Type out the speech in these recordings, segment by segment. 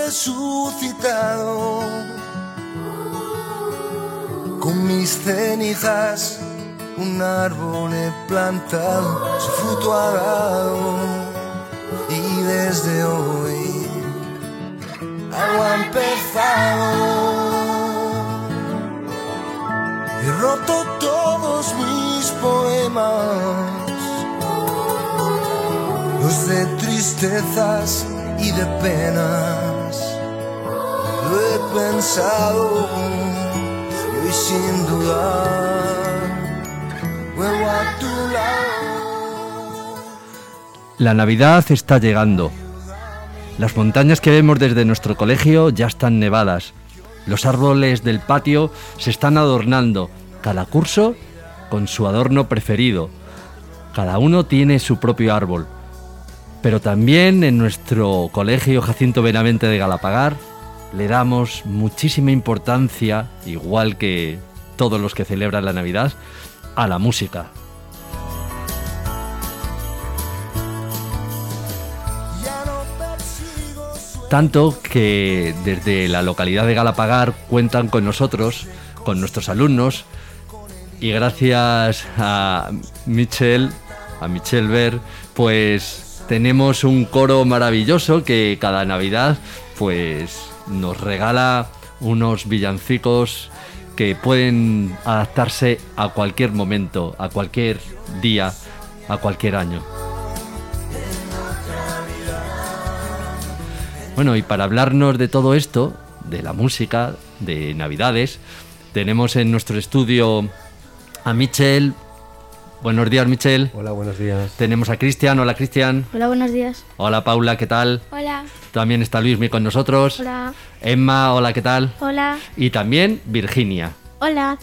resucitado. Con mis cenizas un árbol he plantado, su fruto ha dado, y desde hoy algo ha empezado. He roto todos mis poemas, los de tristezas y de penas. Lo he pensado y hoy sin dudar vuelvo a tu lado. La Navidad está llegando. Las montañas que vemos desde nuestro colegio ya están nevadas. Los árboles del patio se están adornando, cada curso con su adorno preferido. Cada uno tiene su propio árbol. Pero también en nuestro colegio Jacinto Benavente de Galapagar le damos muchísima importancia, igual que todos los que celebran la Navidad, a la música. Tanto que desde la localidad de Galapagar cuentan con nosotros, con nuestros alumnos, y gracias a Michel Ver, pues tenemos un coro maravilloso que cada Navidad pues nos regala unos villancicos que pueden adaptarse a cualquier momento, a cualquier día, a cualquier año. Bueno, y para hablarnos de todo esto, de la música, de Navidades, tenemos en nuestro estudio a Michel. Buenos días, Michel. Hola, buenos días. Tenemos a Cristian. Hola, Cristian. Hola, buenos días. Hola, Paula, ¿qué tal? Hola. También está Luismi con nosotros. Hola. Emma, hola, ¿qué tal? Hola. Y también Virginia. Hola.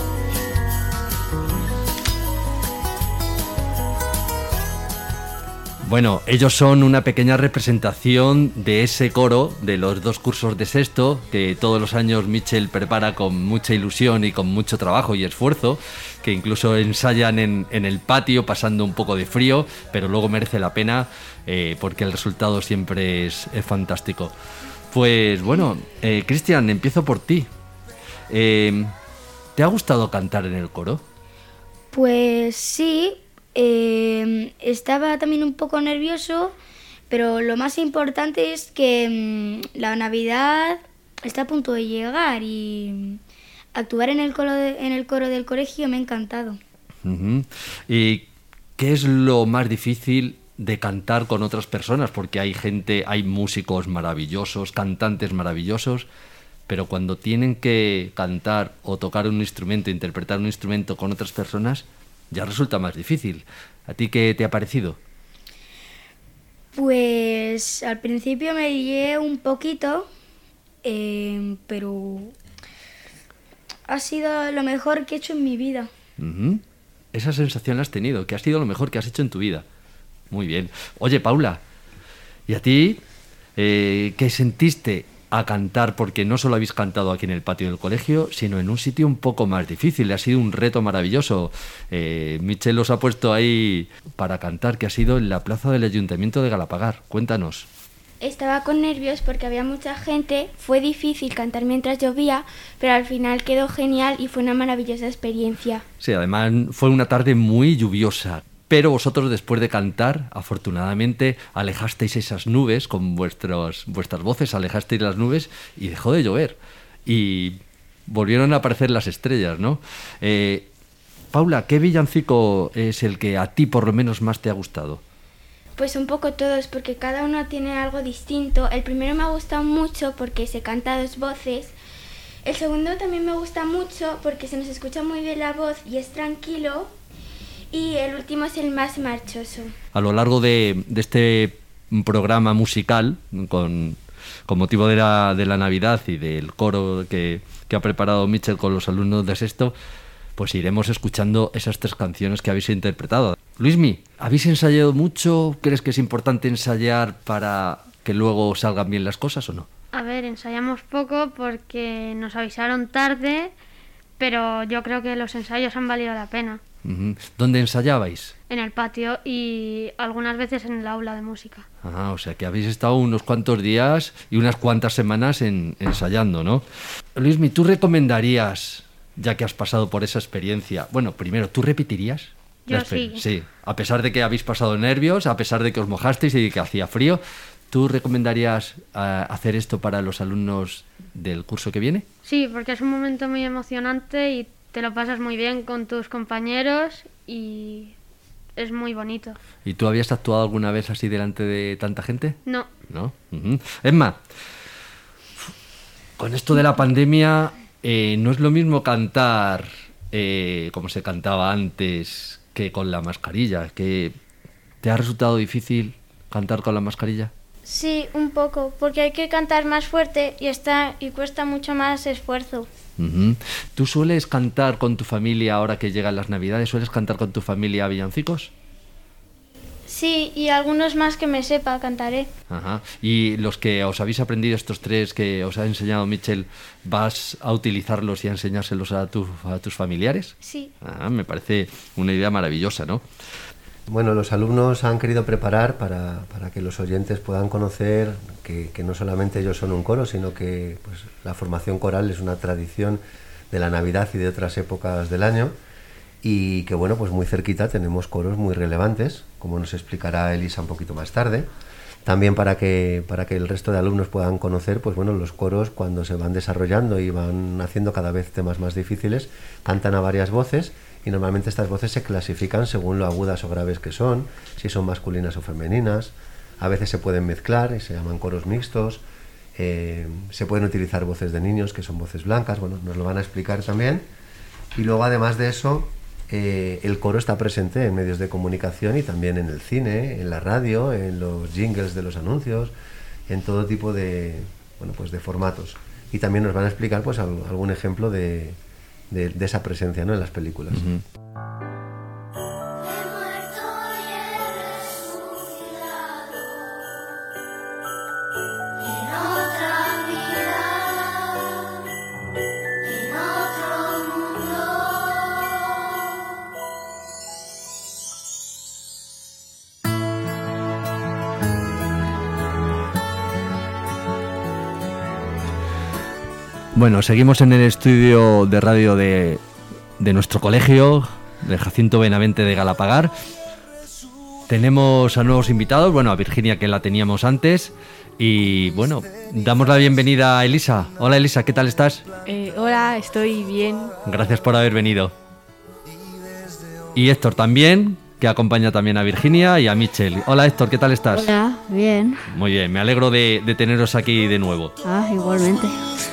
Bueno, ellos son una pequeña representación de ese coro de los 2 cursos de sexto que todos los años Michel prepara con mucha ilusión y con mucho trabajo y esfuerzo, que incluso ensayan en el patio pasando un poco de frío, pero luego merece la pena porque el resultado siempre es fantástico. Pues bueno, Cristian, empiezo por ti. ¿Te ha gustado cantar en el coro? Pues sí. Estaba también un poco nervioso, pero lo más importante es que la Navidad está a punto de llegar y actuar en el coro del colegio me ha encantado. Uh-huh. ¿Y qué es lo más difícil de cantar con otras personas? Porque hay músicos maravillosos, cantantes maravillosos, pero cuando tienen que cantar o tocar un instrumento, interpretar un instrumento con otras personas, ya resulta más difícil. ¿A ti qué te ha parecido? Pues al principio me lié un poquito, pero ha sido lo mejor que he hecho en mi vida. Uh-huh. Esa sensación la has tenido, que ha sido lo mejor que has hecho en tu vida. Muy bien. Oye, Paula, ¿y a ti qué sentiste a cantar? Porque no solo habéis cantado aquí en el patio del colegio, sino en un sitio un poco más difícil. Ha sido un reto maravilloso. Michel os ha puesto ahí para cantar, que ha sido en la plaza del Ayuntamiento de Galapagar. Cuéntanos. Estaba con nervios porque había mucha gente, fue difícil cantar mientras llovía, pero al final quedó genial y fue una maravillosa experiencia. Sí, además fue una tarde muy lluviosa. Pero vosotros, después de cantar, afortunadamente alejasteis esas nubes con vuestras voces, alejasteis las nubes y dejó de llover. Y volvieron a aparecer las estrellas, ¿no? Paula, ¿qué villancico es el que a ti por lo menos más te ha gustado? Pues un poco todos, porque cada uno tiene algo distinto. El primero me ha gustado mucho porque se canta a 2 voces. El segundo también me gusta mucho porque se nos escucha muy bien la voz y es tranquilo. Y el último es el más marchoso. A lo largo de este programa musical, con motivo de la Navidad y del coro que ha preparado Michel con los alumnos de sexto, pues iremos escuchando esas 3 canciones que habéis interpretado. Luismi, ¿habéis ensayado mucho? ¿Crees que es importante ensayar para que luego salgan bien las cosas o no? A ver, ensayamos poco porque nos avisaron tarde, pero yo creo que los ensayos han valido la pena. Ujú. ¿Dónde ensayabais? En el patio y algunas veces en el aula de música. O sea que habéis estado unos cuantos días y unas cuantas semanas ensayando, ¿no? Luismi, ¿tú recomendarías, ya que has pasado por esa experiencia, bueno, primero, ¿tú repetirías? Yo sí. Sí, a pesar de que habéis pasado nervios, a pesar de que os mojasteis y de que hacía frío, ¿tú recomendarías hacer esto para los alumnos del curso que viene? Sí, porque es un momento muy emocionante y te lo pasas muy bien con tus compañeros y es muy bonito. ¿Y tú habías actuado alguna vez así delante de tanta gente? No. ¿No? Ujú. Emma, con esto de la pandemia, no es lo mismo cantar como se cantaba antes que con la mascarilla. ¿Que te ha resultado difícil cantar con la mascarilla? Sí, un poco, porque hay que cantar más fuerte y cuesta mucho más esfuerzo. Ujú. ¿Tú sueles cantar con tu familia ahora que llegan las Navidades? ¿Sueles cantar con tu familia villancicos? Sí, y algunos más que me sepa cantaré. Ajá. ¿Y los que os habéis aprendido, estos tres que os ha enseñado Mitchell, vas a utilizarlos y a enseñárselos a tus familiares? Sí. Me parece una idea maravillosa, ¿no? Bueno, los alumnos han querido preparar para que los oyentes puedan conocer que no solamente ellos son un coro, sino que pues, la formación coral es una tradición de la Navidad y de otras épocas del año, y que bueno, pues muy cerquita tenemos coros muy relevantes, como nos explicará Elisa un poquito más tarde. También para que el resto de alumnos puedan conocer, pues bueno, los coros cuando se van desarrollando y van haciendo cada vez temas más difíciles, cantan a varias voces, y normalmente estas voces se clasifican según lo agudas o graves que son, si son masculinas o femeninas. A veces se pueden mezclar y se llaman coros mixtos. Se pueden utilizar voces de niños, que son voces blancas. Bueno, nos lo van a explicar también. Y luego, además de eso, el coro está presente en medios de comunicación y también en el cine, en la radio, en los jingles de los anuncios, en todo tipo de formatos. Y también nos van a explicar pues algún ejemplo de esa presencia, ¿no?, en las películas. Uh-huh. Bueno, seguimos en el estudio de radio de nuestro colegio, de Jacinto Benavente de Galapagar. Tenemos a nuevos invitados, bueno, a Virginia, que la teníamos antes, y bueno, damos la bienvenida a Elisa. Hola Elisa, ¿qué tal estás? Hola, estoy bien. Gracias por haber venido. Y Héctor también, que acompaña también a Virginia y a Mitchell. Hola Héctor, ¿qué tal estás? Hola, bien. Muy bien, me alegro de teneros aquí de nuevo. Igualmente.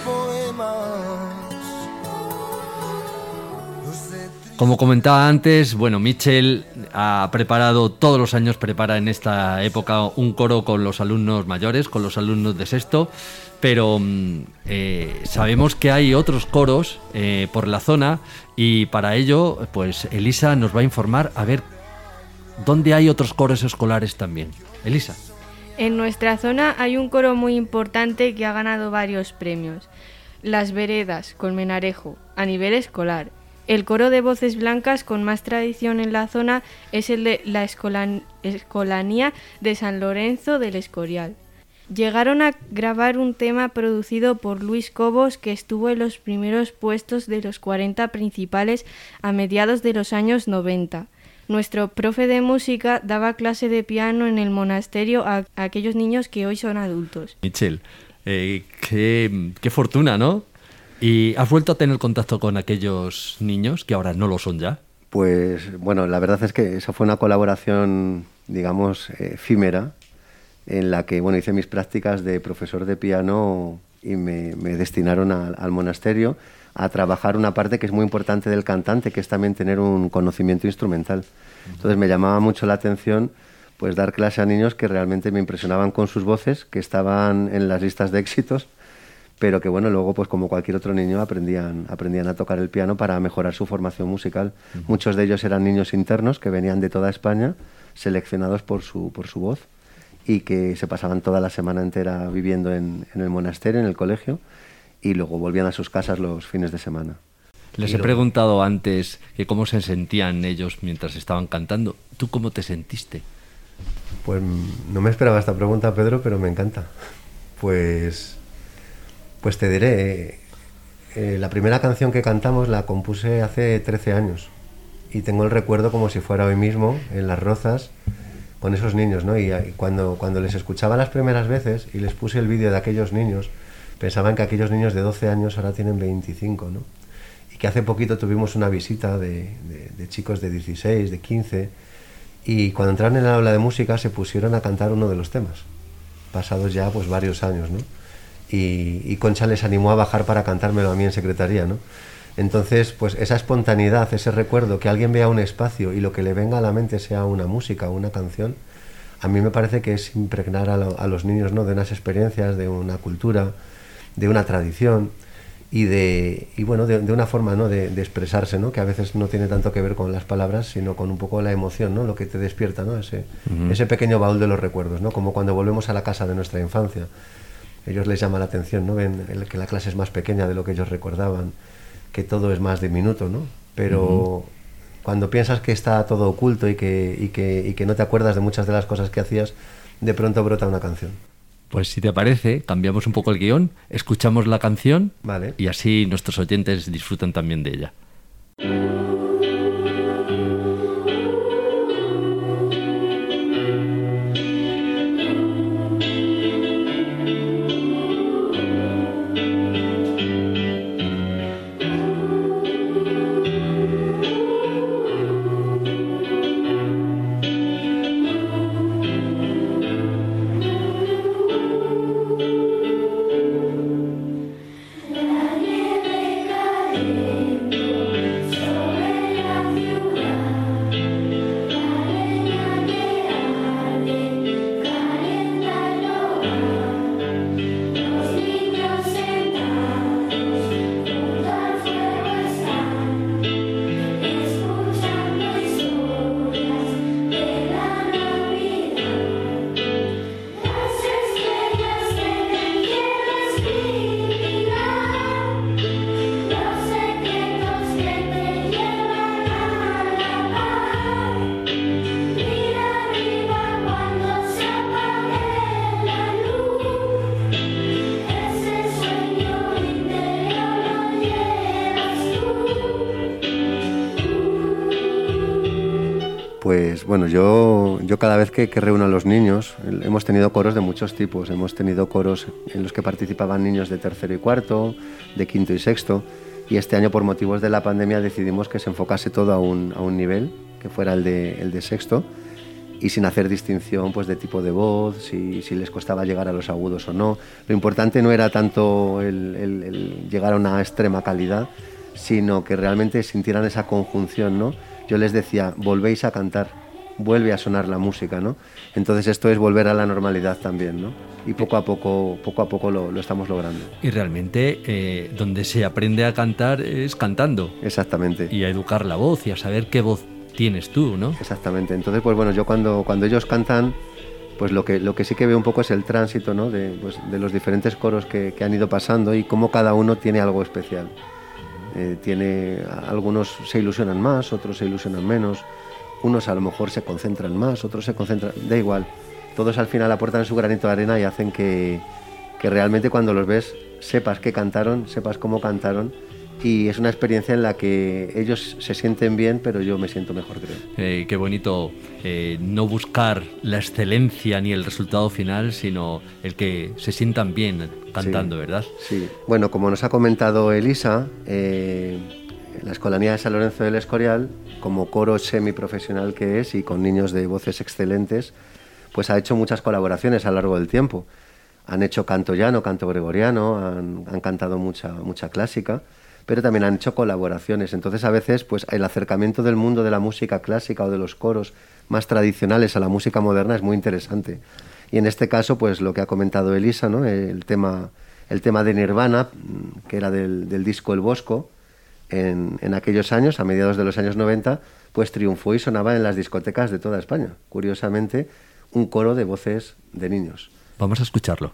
Como comentaba antes, bueno, Mitchell ha preparado, todos los años prepara en esta época un coro con los alumnos mayores, con los alumnos de sexto, pero sabemos que hay otros coros por la zona, y para ello, pues Elisa nos va a informar a ver dónde hay otros coros escolares también. Elisa. En nuestra zona hay un coro muy importante que ha ganado varios premios. Las Veredas, Colmenarejo, a nivel escolar. El coro de voces blancas con más tradición en la zona es el de la Escolanía de San Lorenzo del Escorial. Llegaron a grabar un tema producido por Luis Cobos que estuvo en los primeros puestos de los 40 principales a mediados de los años 90. Nuestro profe de música daba clase de piano en el monasterio a aquellos niños que hoy son adultos. Mitchell, qué fortuna, ¿no? ¿Y has vuelto a tener contacto con aquellos niños que ahora no lo son ya? Pues bueno, la verdad es que eso fue una colaboración, digamos, efímera, en la que bueno, hice mis prácticas de profesor de piano y me destinaron al monasterio a trabajar una parte que es muy importante del cantante, que es también tener un conocimiento instrumental. Entonces me llamaba mucho la atención pues dar clase a niños que realmente me impresionaban con sus voces, que estaban en las listas de éxitos, pero que bueno, luego pues como cualquier otro niño aprendían a tocar el piano para mejorar su formación musical. Muchos de ellos eran niños internos que venían de toda España, seleccionados por su voz, y que se pasaban toda la semana entera viviendo en el monasterio, en el colegio, y luego volvían a sus casas los fines de semana. Les he preguntado antes que cómo se sentían ellos mientras estaban cantando. ¿Tú cómo te sentiste? Pues no me esperaba esta pregunta, Pedro, pero me encanta. Pues te diré, la primera canción que cantamos la compuse hace 13 años y tengo el recuerdo como si fuera hoy mismo, en Las Rozas, con esos niños, ¿no? Y cuando les escuchaba las primeras veces y les puse el vídeo de aquellos niños, pensaban que aquellos niños de 12 años ahora tienen 25, ¿no? Y que hace poquito tuvimos una visita de chicos de 16, de 15, y cuando entraron en el aula de música se pusieron a cantar uno de los temas, pasados ya pues varios años, ¿no? Y Concha les animó a bajar para cantármelo a mí en secretaría, ¿no? Entonces, pues esa espontaneidad, ese recuerdo, que alguien vea un espacio y lo que le venga a la mente sea una música o una canción, a mí me parece que es impregnar a los niños, ¿no? De unas experiencias, de una cultura, de una tradición y de una forma, ¿no? de expresarse, ¿no? Que a veces no tiene tanto que ver con las palabras, sino con un poco la emoción, ¿no? Lo que te despierta, ¿no? Ese pequeño baúl de los recuerdos, ¿no? Como cuando volvemos a la casa de nuestra infancia. Ellos les llama la atención, ¿no? Ven que la clase es más pequeña de lo que ellos recordaban, que todo es más diminuto, ¿no? Pero cuando piensas que está todo oculto y que no te acuerdas de muchas de las cosas que hacías, de pronto brota una canción. Pues si te parece, cambiamos un poco el guión, escuchamos la canción, vale, y así nuestros oyentes disfrutan también de ella. Pues bueno, yo cada vez que reúno a los niños, hemos tenido coros de muchos tipos. Hemos tenido coros en los que participaban niños de tercero y cuarto, de quinto y sexto, y este año por motivos de la pandemia decidimos que se enfocase todo a un nivel, que fuera el de sexto, y sin hacer distinción pues de tipo de voz, si les costaba llegar a los agudos o no. Lo importante no era tanto el llegar a una extrema calidad, sino que realmente sintieran esa conjunción, ¿no? Yo les decía, volvéis a cantar, vuelve a sonar la música, ¿no? Entonces esto es volver a la normalidad también, ¿no? Y poco a poco lo estamos logrando. Y realmente donde se aprende a cantar es cantando. Exactamente. Y a educar la voz y a saber qué voz tienes tú, ¿no? Exactamente. Entonces, pues bueno, yo cuando ellos cantan, pues lo que sí que veo un poco es el tránsito, ¿no? De los diferentes coros que han ido pasando y cómo cada uno tiene algo especial. Algunos se ilusionan más, otros se ilusionan menos, unos a lo mejor se concentran más, otros se concentran, da igual, todos al final aportan su granito de arena y hacen que realmente cuando los ves sepas qué cantaron, sepas cómo cantaron, y es una experiencia en la que ellos se sienten bien, pero yo me siento mejor, creo. Qué bonito no buscar la excelencia ni el resultado final, sino el que se sientan bien cantando, sí, ¿verdad? Sí. Bueno, como nos ha comentado Elisa, la Escolanía de San Lorenzo del Escorial, como coro semiprofesional que es y con niños de voces excelentes, pues ha hecho muchas colaboraciones a lo largo del tiempo. Han hecho canto llano, canto gregoriano, han cantado mucha clásica, pero también han hecho colaboraciones. Entonces a veces pues el acercamiento del mundo de la música clásica o de los coros más tradicionales a la música moderna es muy interesante. Y en este caso pues lo que ha comentado Elisa, ¿no? el tema de Nirvana, que era del disco El Bosco, en aquellos años, a mediados de los años 90, pues triunfó y sonaba en las discotecas de toda España. Curiosamente, un coro de voces de niños. Vamos a escucharlo.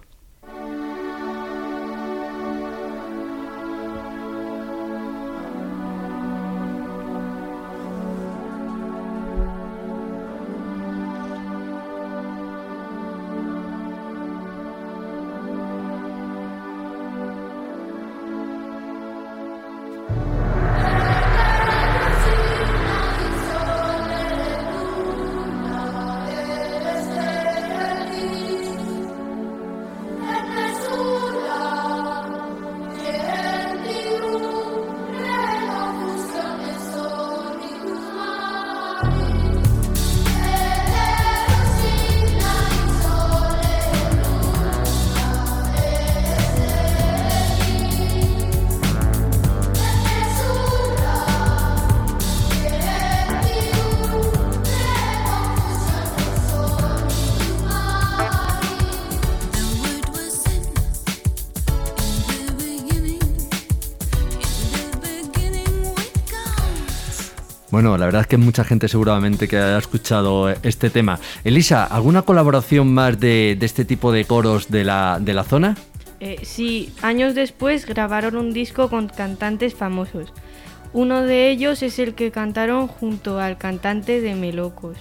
Bueno, la verdad es que mucha gente seguramente que haya escuchado este tema. Elisa, ¿alguna colaboración más de este tipo de coros de la zona? Sí, años después grabaron un disco con cantantes famosos. Uno de ellos es el que cantaron junto al cantante de Melocos.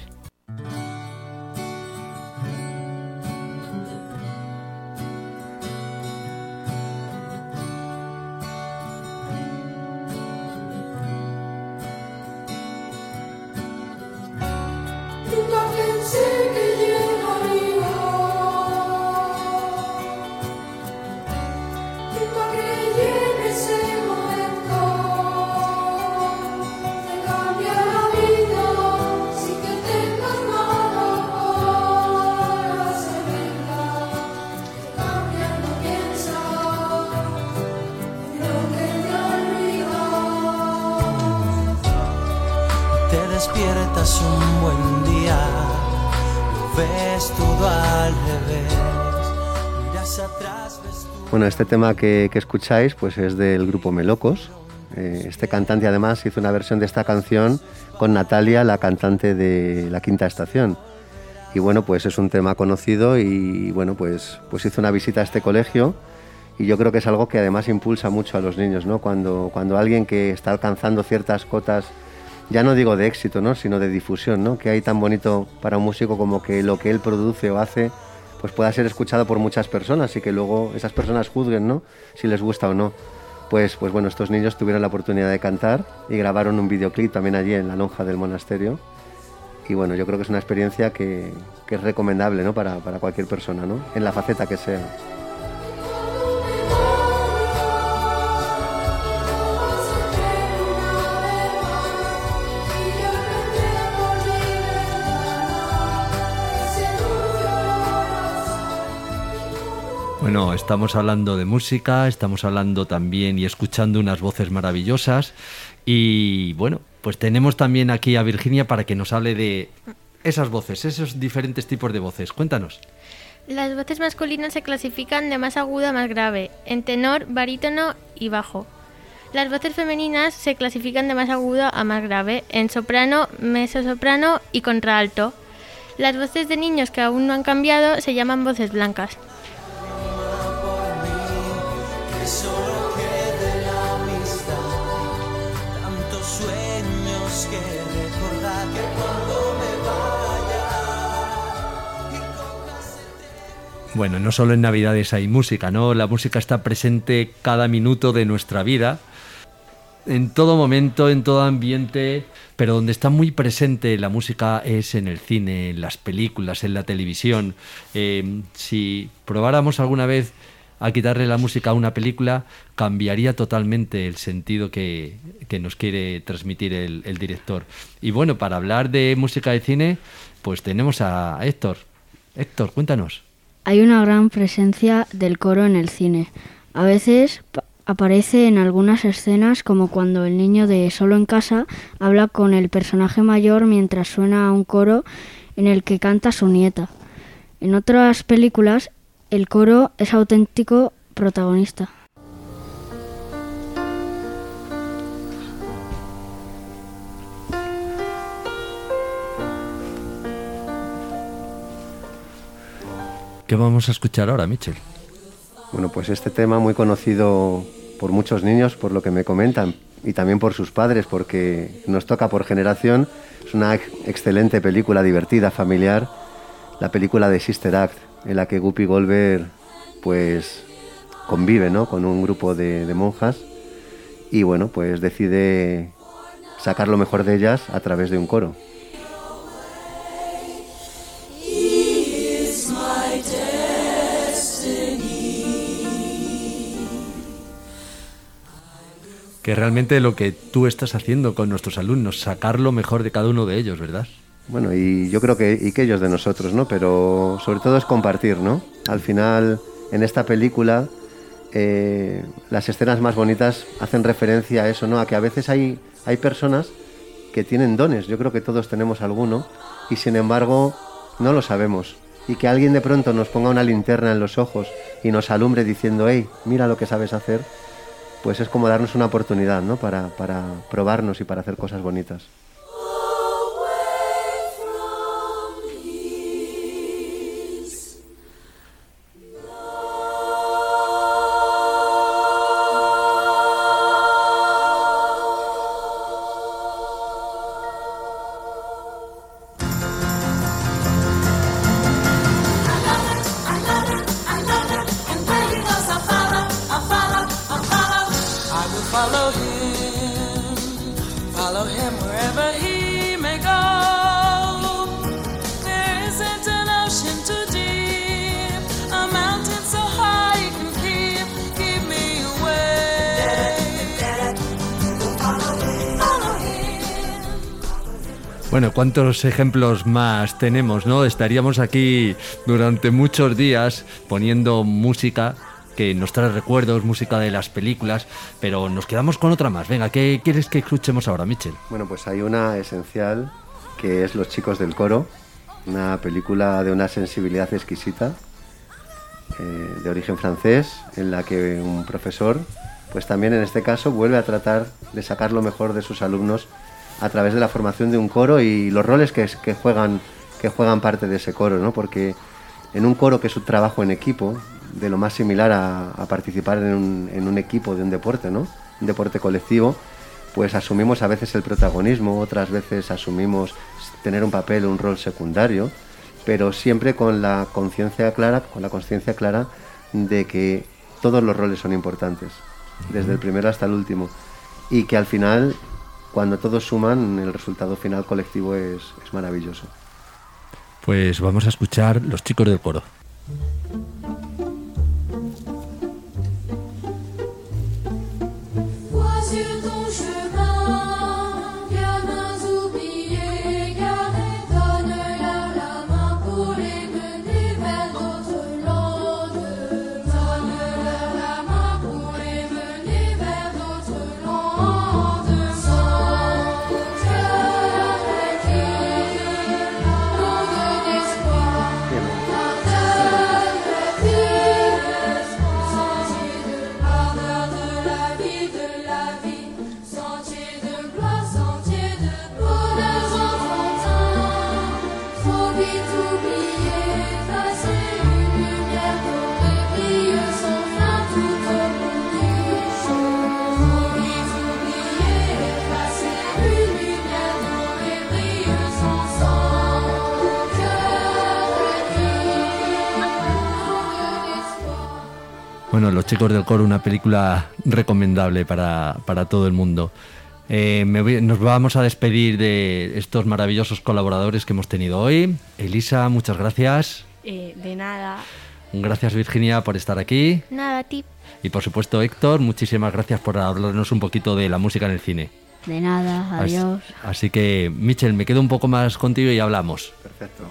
Despiertas un buen día, lo ves todo al revés, miras atrás, ves tu... Bueno, este tema que escucháis pues es del grupo Melocos. Este cantante además hizo una versión de esta canción con Natalia, la cantante de La Quinta Estación. Y bueno, pues es un tema conocido y bueno, pues hizo una visita a este colegio y yo creo que es algo que además impulsa mucho a los niños, ¿no? Cuando alguien que está alcanzando ciertas cotas, ya no digo de éxito, ¿no?, sino de difusión, ¿no?, que hay tan bonito para un músico como que lo que él produce o hace pues pueda ser escuchado por muchas personas y que luego esas personas juzguen, ¿no?, si les gusta o no. Pues bueno, estos niños tuvieron la oportunidad de cantar y grabaron un videoclip también allí en la lonja del monasterio. Y bueno, yo creo que es una experiencia que es recomendable, ¿no?, para cualquier persona, ¿no?, en la faceta que sea. Bueno, estamos hablando de música, estamos hablando también y escuchando unas voces maravillosas y bueno, pues tenemos también aquí a Virginia para que nos hable de esas voces, esos diferentes tipos de voces. Cuéntanos. Las voces masculinas se clasifican de más aguda a más grave, en tenor, barítono y bajo. Las voces femeninas se clasifican de más aguda a más grave, en soprano, mezzosoprano y contralto. Las voces de niños que aún no han cambiado se llaman voces blancas. Solo quede la amistad, tantos sueños que recordar que cuando me vaya. Bueno, no solo en Navidades hay música, ¿no? La música está presente cada minuto de nuestra vida, en todo momento, en todo ambiente, pero donde está muy presente la música es en el cine, en las películas, en la televisión. Si probáramos alguna vez a quitarle la música a una película, cambiaría totalmente el sentido que nos quiere transmitir el director. Y bueno, para hablar de música de cine, pues tenemos a Héctor. Héctor, cuéntanos. Hay una gran presencia del coro en el cine. A veces aparece en algunas escenas, como cuando el niño de Solo en Casa habla con el personaje mayor mientras suena un coro en el que canta su nieta. En otras películas, el coro es auténtico protagonista. ¿Qué vamos a escuchar ahora, Michel? Bueno, pues este tema muy conocido por muchos niños, por lo que me comentan, y también por sus padres, porque nos toca por generación. Es una excelente película, divertida, familiar, la película de Sister Act, en la que Whoopi Goldberg pues convive, ¿no?, con un grupo de monjas y bueno, pues decide sacar lo mejor de ellas a través de un coro. Que realmente lo que tú estás haciendo con nuestros alumnos, sacar lo mejor de cada uno de ellos, ¿verdad? Bueno, y yo creo que ellos de nosotros, ¿no? Pero sobre todo es compartir, ¿no? Al final, en esta película, las escenas más bonitas hacen referencia a eso, ¿no? A que a veces hay personas que tienen dones. Yo creo que todos tenemos alguno y sin embargo no lo sabemos. Y que alguien de pronto nos ponga una linterna en los ojos y nos alumbre diciendo, hey, mira lo que sabes hacer, pues es como darnos una oportunidad, ¿no? Para probarnos y para hacer cosas bonitas. Bueno, ¿cuántos ejemplos más tenemos, no? Estaríamos aquí durante muchos días poniendo música que nos trae recuerdos, música de las películas, pero nos quedamos con otra más. Venga, ¿qué quieres que escuchemos ahora, Michel? Bueno, pues hay una esencial que es Los chicos del coro, una película de una sensibilidad exquisita, de origen francés, en la que un profesor, pues también en este caso, vuelve a tratar de sacar lo mejor de sus alumnos a través de la formación de un coro y los roles que juegan parte de ese coro, ¿no? Porque en un coro, que es un trabajo en equipo, de lo más similar a participar en un equipo de un deporte, ¿no? Un deporte colectivo, pues asumimos a veces el protagonismo, otras veces asumimos tener un papel, un rol secundario, pero siempre con la conciencia clara, de que todos los roles son importantes, desde el primero hasta el último, y que al final, cuando todos suman, el resultado final colectivo es maravilloso. Pues vamos a escuchar Los chicos del coro. Bueno, Los chicos del coro, una película recomendable para todo el mundo. Nos vamos a despedir de estos maravillosos colaboradores que hemos tenido hoy. Elisa, muchas gracias. De nada. Gracias, Virginia, por estar aquí. Nada, a ti. Y por supuesto, Héctor, muchísimas gracias por hablarnos un poquito de la música en el cine. De nada, adiós. Así que, Michel, me quedo un poco más contigo y hablamos. Perfecto.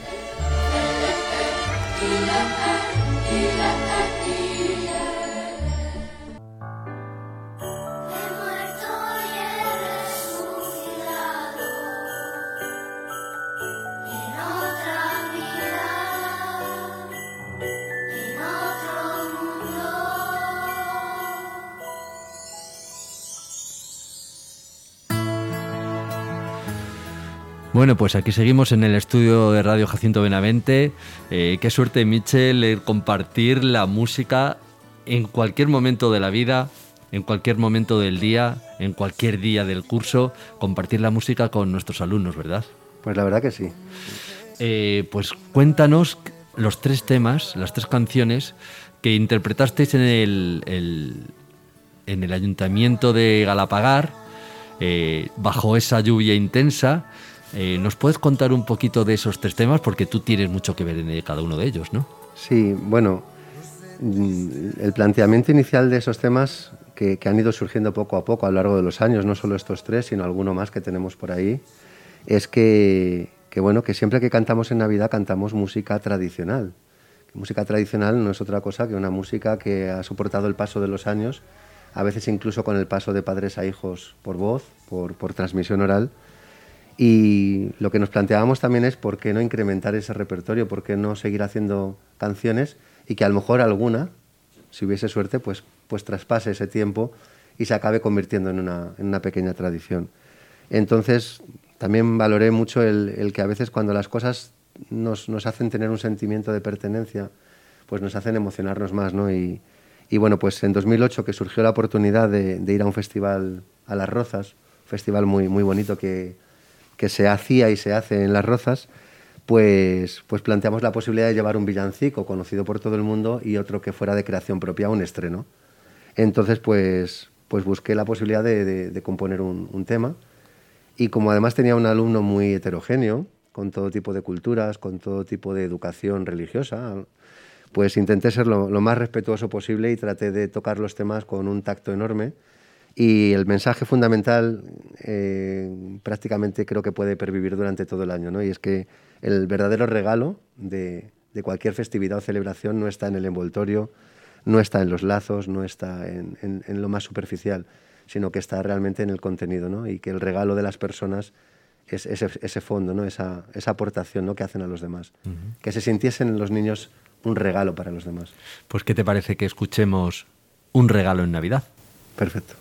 Bueno, pues aquí seguimos en el estudio de Radio Jacinto Benavente. Qué suerte, Michel, el compartir la música en cualquier momento de la vida, en cualquier momento del día, en cualquier día del curso, compartir la música con nuestros alumnos, ¿verdad? Pues la verdad que sí. Pues cuéntanos los 3 temas, las 3 canciones que interpretasteis en el Ayuntamiento de Galapagar, bajo esa lluvia intensa. ¿Nos puedes contar un poquito de esos 3 temas? Porque tú tienes mucho que ver en cada uno de ellos, ¿no? Sí, bueno, el planteamiento inicial de esos temas que han ido surgiendo poco a poco a lo largo de los años, no solo estos 3, sino alguno más que tenemos por ahí, es que siempre que cantamos en Navidad cantamos música tradicional. Música tradicional no es otra cosa que una música que ha soportado el paso de los años, a veces incluso con el paso de padres a hijos por voz, por transmisión oral. Y lo que nos planteábamos también es por qué no incrementar ese repertorio, por qué no seguir haciendo canciones y que a lo mejor alguna, si hubiese suerte, pues traspase ese tiempo y se acabe convirtiendo en una pequeña tradición. Entonces también valoré mucho el que a veces cuando las cosas nos hacen tener un sentimiento de pertenencia, pues nos hacen emocionarnos más, ¿no? Y bueno, pues en 2008 que surgió la oportunidad de ir a un festival a Las Rozas, un festival muy, muy bonito que se hacía y se hace en Las Rozas, pues planteamos la posibilidad de llevar un villancico conocido por todo el mundo y otro que fuera de creación propia, un estreno. Entonces, pues busqué la posibilidad de componer un tema y como además tenía un alumno muy heterogéneo, con todo tipo de culturas, con todo tipo de educación religiosa, pues intenté ser lo más respetuoso posible y traté de tocar los temas con un tacto enorme Y el mensaje fundamental prácticamente creo que puede pervivir durante todo el año, ¿no? Y es que el verdadero regalo de cualquier festividad o celebración no está en el envoltorio, no está en los lazos, no está en lo más superficial, sino que está realmente en el contenido, ¿no? Y que el regalo de las personas es ese fondo, ¿no? Esa aportación, ¿no? Que hacen a los demás. Que se sintiesen los niños un regalo para los demás. Pues ¿qué te parece que escuchemos Un regalo en Navidad? Perfecto.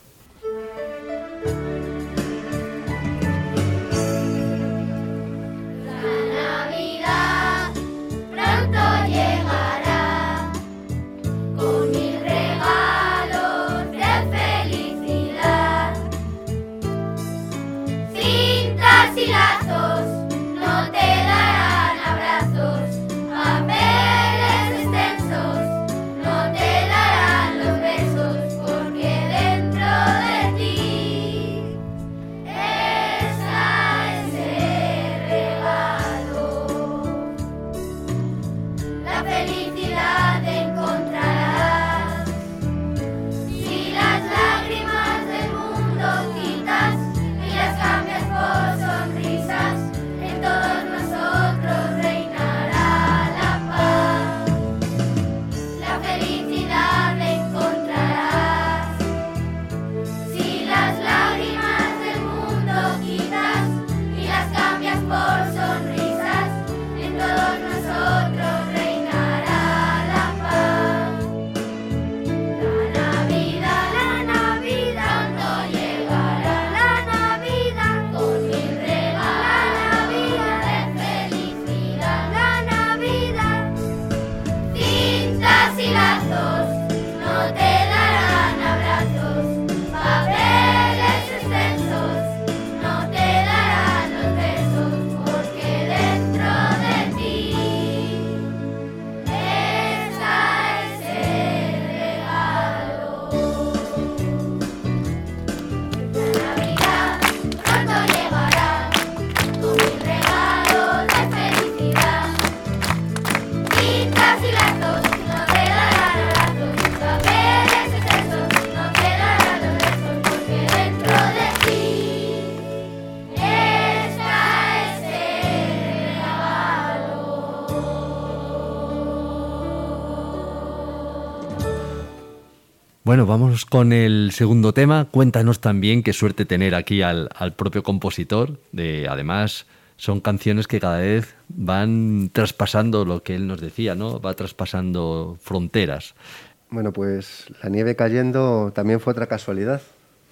Bueno, vamos con el segundo tema. Cuéntanos también, qué suerte tener aquí al propio compositor. Además, son canciones que cada vez van traspasando lo que él nos decía, ¿no? Va traspasando fronteras. Bueno, pues La nieve cayendo también fue otra casualidad,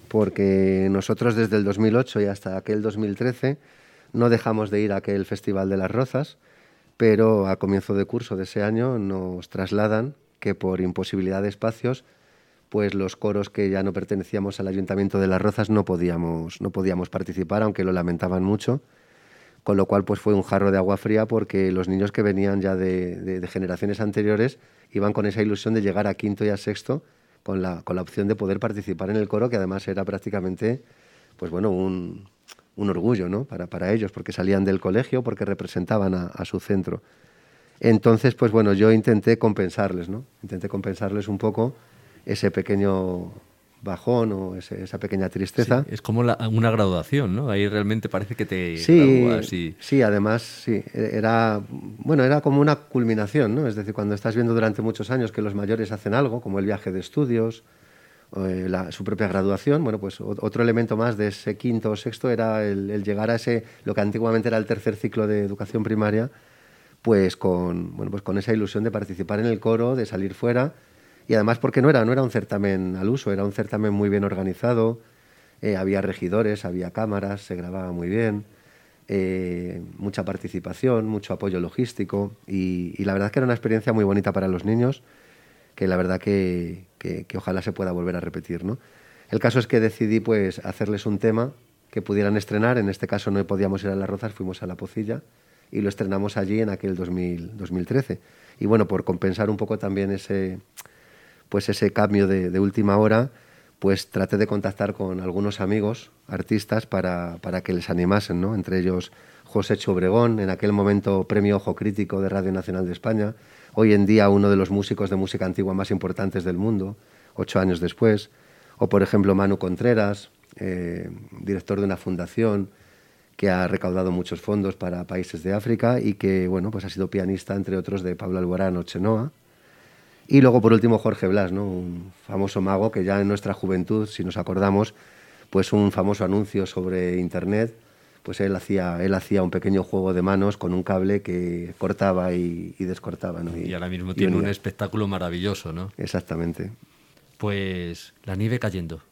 porque nosotros desde el 2008 y hasta aquel 2013 no dejamos de ir a aquel Festival de las Rozas, pero a comienzo de curso de ese año nos trasladan que por imposibilidad de espacios, pues los coros que ya no pertenecíamos al Ayuntamiento de Las Rozas no podíamos participar, aunque lo lamentaban mucho, con lo cual pues fue un jarro de agua fría, porque los niños que venían ya de generaciones anteriores iban con esa ilusión de llegar a quinto y a sexto con la opción de poder participar en el coro, que además era prácticamente pues bueno, un orgullo, ¿no? para ellos, porque salían del colegio, porque representaban a su centro. Entonces, pues bueno, yo intenté compensarles un poco ese pequeño bajón o esa pequeña tristeza. Sí, es como una graduación, ¿no? Ahí realmente parece que te gradúas. Sí, además, sí. Era como una culminación, ¿no? Es decir, cuando estás viendo durante muchos años que los mayores hacen algo, como el viaje de estudios, su propia graduación, bueno, pues otro elemento más de ese quinto o sexto era el llegar a lo que antiguamente era el tercer ciclo de educación primaria, pues con esa ilusión de participar en el coro, de salir fuera. Y además porque no era un certamen al uso, era un certamen muy bien organizado, había regidores, había cámaras, se grababa muy bien, mucha participación, mucho apoyo logístico y la verdad es que era una experiencia muy bonita para los niños, que la verdad que ojalá se pueda volver a repetir, ¿no? El caso es que decidí pues hacerles un tema que pudieran estrenar. En este caso no podíamos ir a Las Rozas, fuimos a La Pocilla y lo estrenamos allí en aquel 2013. Y bueno, por compensar un poco también ese cambio de última hora, pues traté de contactar con algunos amigos, artistas, para que les animasen, ¿no? Entre ellos José Obregón, en aquel momento premio Ojo Crítico de Radio Nacional de España, hoy en día uno de los músicos de música antigua más importantes del mundo, 8 años después, O, por ejemplo, Manu Contreras, director de una fundación que ha recaudado muchos fondos para países de África y que, bueno, pues ha sido pianista, entre otros, de Pablo Alborán o Chenoa. Y luego, por último, Jorge Blas, ¿no? Un famoso mago que ya en nuestra juventud, si nos acordamos, pues un famoso anuncio sobre Internet, pues él hacía un pequeño juego de manos con un cable que cortaba y descortaba, ¿no? Y ahora mismo tiene un espectáculo maravilloso, ¿no? Exactamente. Pues La nieve cayendo.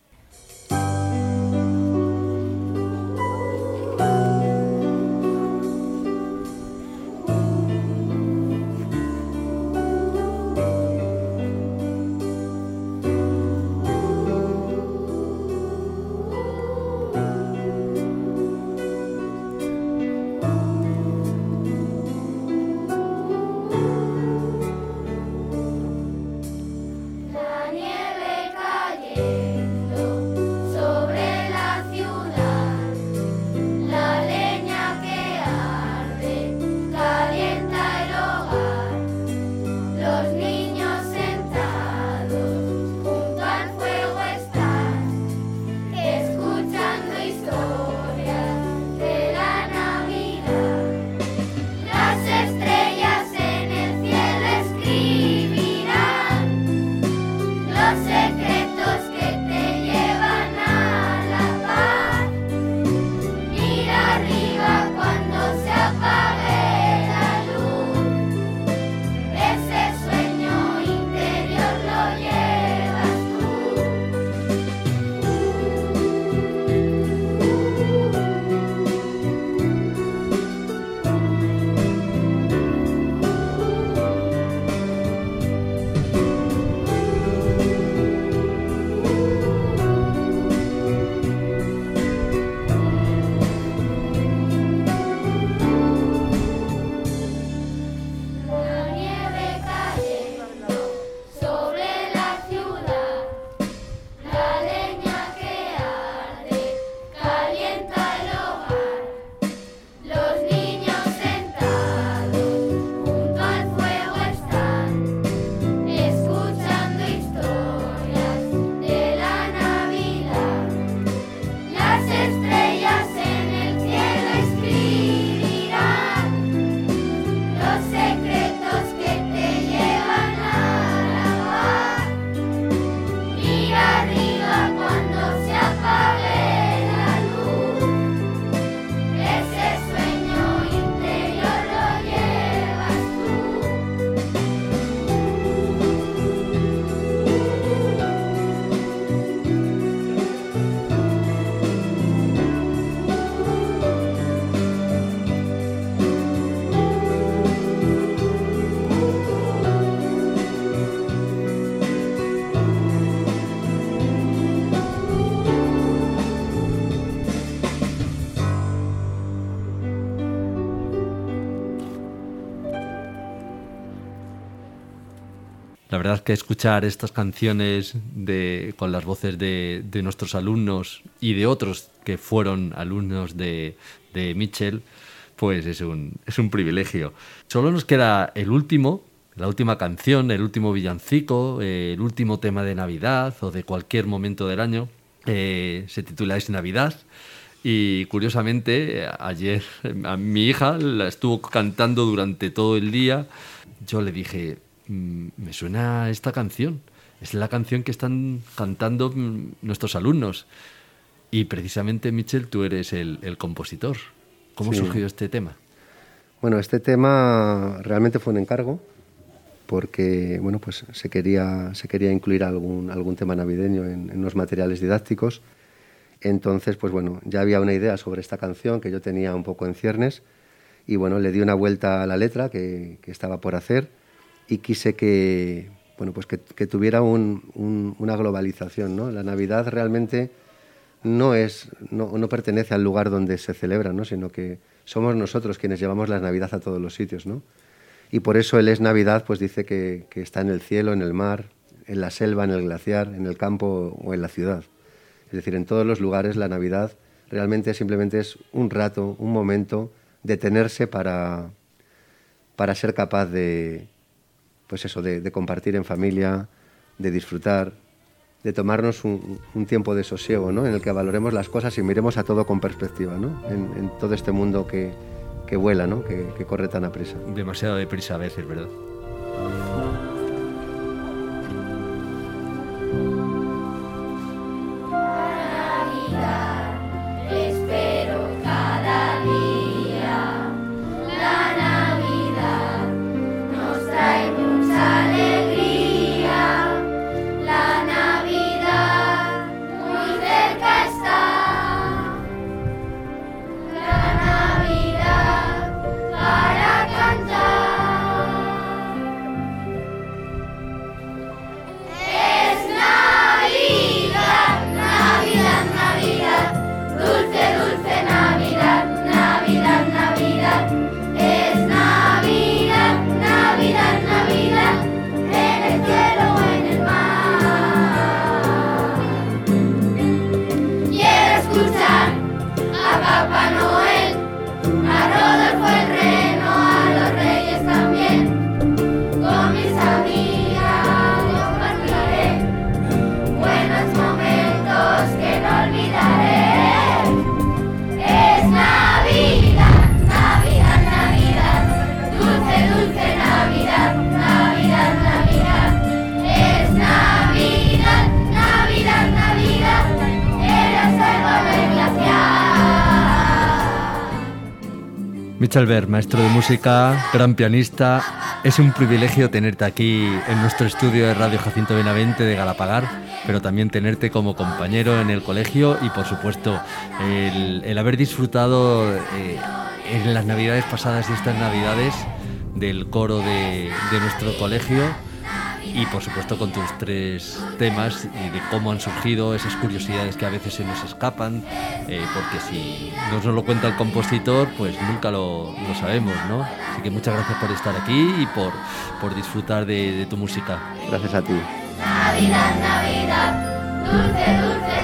La verdad es que escuchar estas canciones con las voces de nuestros alumnos y de otros que fueron alumnos de Mitchell, pues es un privilegio. Solo nos queda la última canción, el último villancico, el último tema de Navidad o de cualquier momento del año. Se titula Es Navidad. Y curiosamente, ayer a mi hija la estuvo cantando durante todo el día. Yo le dije, me suena esta canción. Es la canción que están cantando nuestros alumnos. Y precisamente, Mitchell, tú eres el compositor. ¿Cómo surgió este tema? Bueno, este tema realmente fue un encargo porque bueno, pues se quería incluir algún tema navideño en los materiales didácticos. Entonces, pues bueno, ya había una idea sobre esta canción que yo tenía un poco en ciernes y bueno, le di una vuelta a la letra que estaba por hacer y quise que tuviera una globalización, ¿no? La Navidad realmente no pertenece al lugar donde se celebra, ¿no? Sino que somos nosotros quienes llevamos la Navidad a todos los sitios, ¿no? Y por eso el Es Navidad pues dice que está en el cielo, en el mar, en la selva, en el glaciar, en el campo o en la ciudad. Es decir, en todos los lugares la Navidad realmente simplemente es un rato, un momento, detenerse para ser capaz de compartir en familia, de disfrutar, tomarnos un tiempo de sosiego, ¿no? En el que valoremos las cosas y miremos a todo con perspectiva, ¿no? En todo este mundo que vuela, ¿no? Que corre tan aprisa. Demasiado deprisa a veces, ¿verdad? Mitchell Berg, maestro de música, gran pianista. Es un privilegio tenerte aquí en nuestro estudio de Radio Jacinto Benavente de Galapagar, pero también tenerte como compañero en el colegio y, por supuesto, el haber disfrutado en las navidades pasadas y estas navidades del coro de nuestro colegio y, por supuesto, con tus 3 temas y de cómo han surgido esas curiosidades que a veces se nos escapan, porque si no nos lo cuenta el compositor, pues nunca lo sabemos, ¿no? Así que muchas gracias por estar aquí y por disfrutar de tu música. Gracias a ti. Navidad, Navidad, dulce, dulce